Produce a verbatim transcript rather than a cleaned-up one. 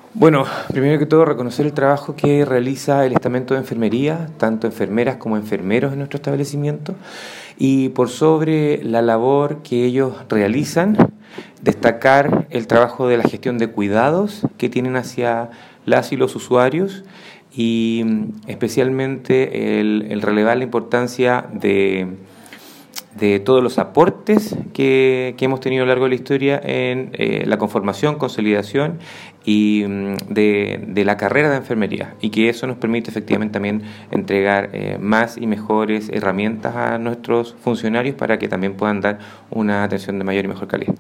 Bueno, primero que todo reconocer el trabajo que realiza el estamento de enfermería, tanto enfermeras como enfermeros en nuestro establecimiento, y por sobre la labor que ellos realizan, destacar el trabajo de la gestión de cuidados que tienen hacia las y los usuarios y mm, especialmente el, el relevar la importancia de de todos los aportes que, que hemos tenido a lo largo de la historia en eh, la conformación, consolidación y mm, de, de la carrera de enfermería, y que eso nos permite efectivamente también entregar eh, más y mejores herramientas a nuestros funcionarios para que también puedan dar una atención de mayor y mejor calidad.